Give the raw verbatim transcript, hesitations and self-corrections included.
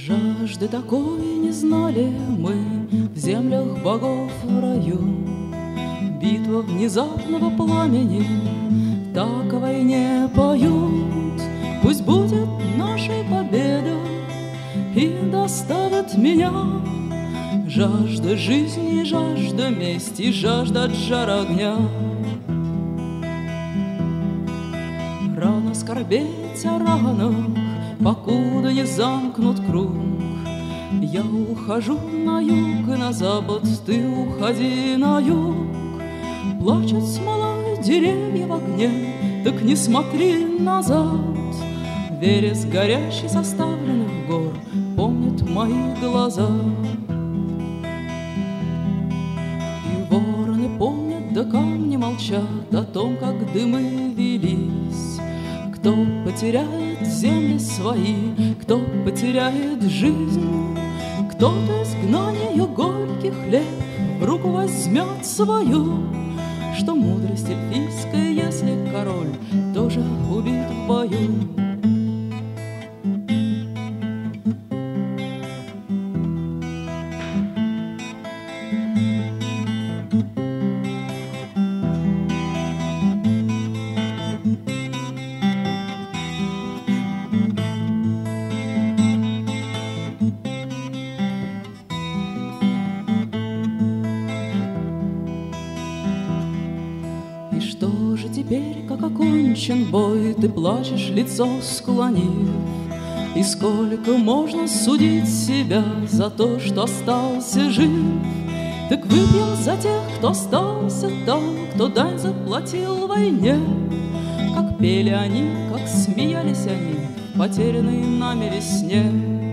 Жажды такой не знали мы в землях богов в раю. Битва внезапного пламени так о войне поют. Пусть будет нашей победа и доставит меня жажда жизни, жажда мести, жажда от жара огня. Рано скорбеть о ранах, покуда не замкнут круг. Я ухожу на юг и на запад, ты уходи на юг. Плачут смолой деревья в огне, так не смотри назад. Верес горящий составленных гор помнит мои глаза. И вороны помнят, да камни молчат о том, как дымы велись. Кто потеряет земли свои, кто потеряет жизнь, кто-то изгнанию горький хлеб в руку возьмет свою. Что мудрость эльфийская, если король тоже убит в бою. Что же теперь, как окончен бой, ты плачешь, лицо склонив? И сколько можно судить себя за то, что остался жив? Так выпьем за тех, кто остался там, кто дань заплатил войне. Как пели они, как смеялись они в потерянной нами весне.